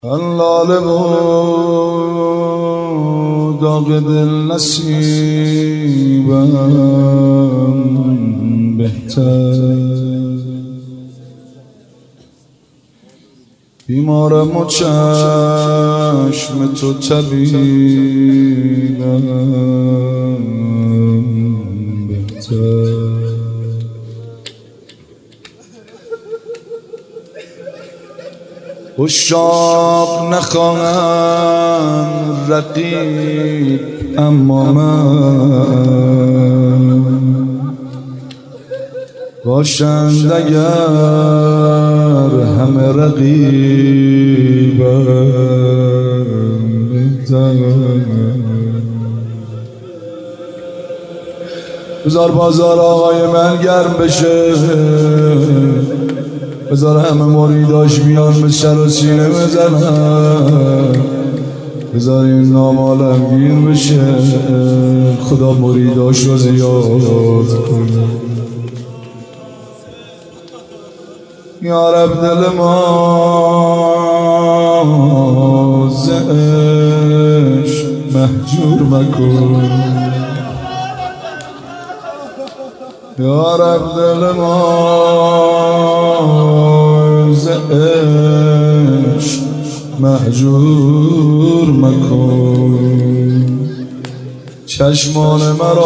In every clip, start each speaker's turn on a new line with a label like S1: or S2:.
S1: لاله و داغ دل نصیبم بهتر، بیمارم و چشم تو طبیبم بهتر. عشاق نخواهند رقیب اما من باشند اگر همه رقیبم بهتر. بذار بازار آقای من گرم بشه، بذار همه مریداش بیان به سر و سینه بزنن، بذار این نام عالمگیر بشه، خدا مریداش رو زیاد کنه. یا رب دل ما ز عشق مهجور مکن، یا رب دل ما ز عشق مهجور مکن. چشمان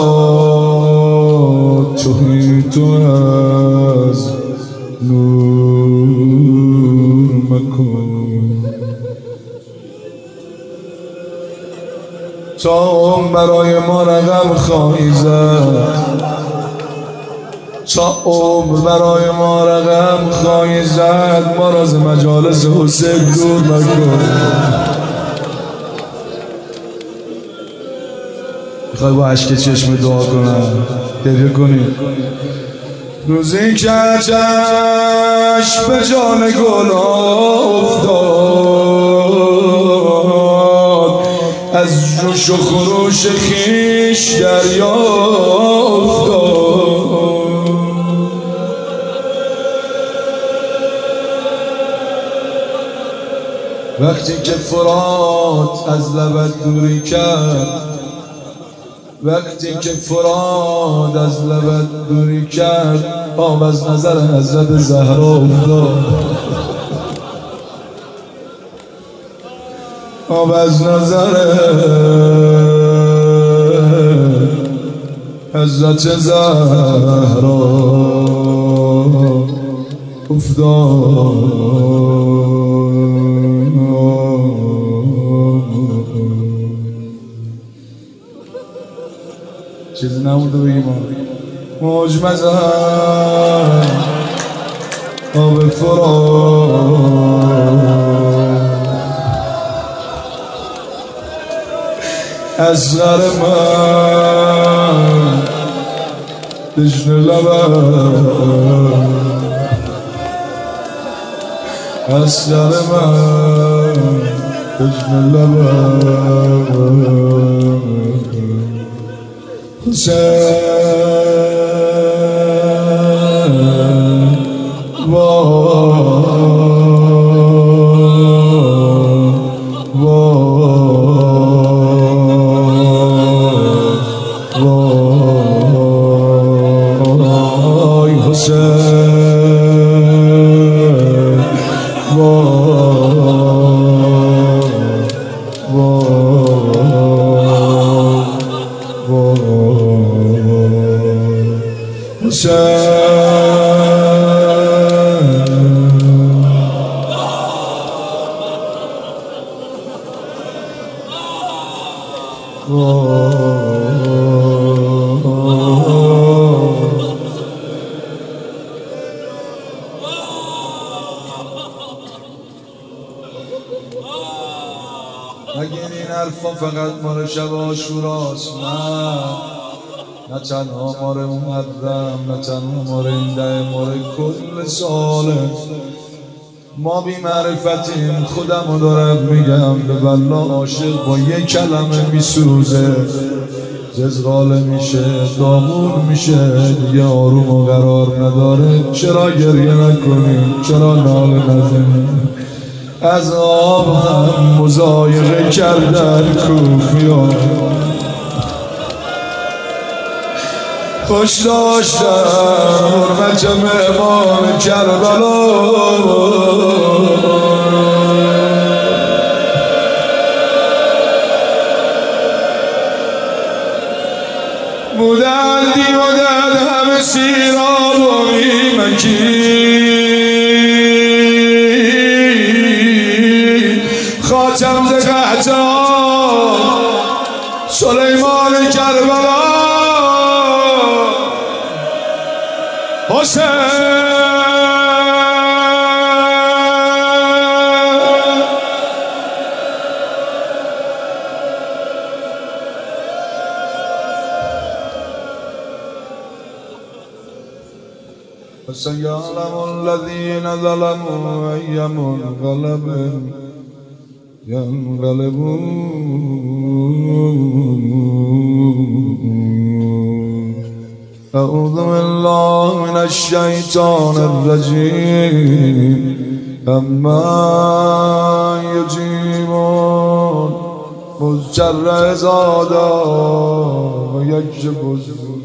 S1: مرا توهی تو از نور مکن. تا برای ما رقم خواهی زد، تا عمر برای ما رقم خواهی زد، ما را ز مجالس حسین دور مکن. میخوای با عشق چشم دعا کنم، گریه کنی؟ روزی که چشم به جان گل افتاد، از جوش و خروش خیش دریا افتاد. وقتی که فرات از لبت دوری کرد، وقتی که فرات از لبت دوری کرد، آب از نظر حضرت زهرا افتاد. آب از نظر حضرت زهرا افتاد. چیزی نمونده بگیم موج مزن آب فرات، اصغر من دشن لبم، اصغر من دشن لبم. حسین وای حسین اگر این حرفا فقط مال شب عاشوراست، نه تنها مال محرم، نه تنها مال این ده، مال کل ساله. ما بی معرفتیم، خودمو دارم میگم، به والله عاشق با یک کلمه میسوزه، جزغاله میشه، دامون میشه، دیگه آروم و قرار نداره. چرا گریه نکنیم؟ چرا ناله نزنیم؟ از آب هم مضایقه کردن کوفیان خوش داشتن حرمت مهمان کربلا بودن دیودن همه سیراب و میمکی خاتم ز قحطان سلیمان کربلا حسین فسيعلم الذين ظلموا أي منقلب ينقلبون أعوذ بالله من الشيطان الرجيم أما يجيبون مضطر إذا دعا ويكشف السوء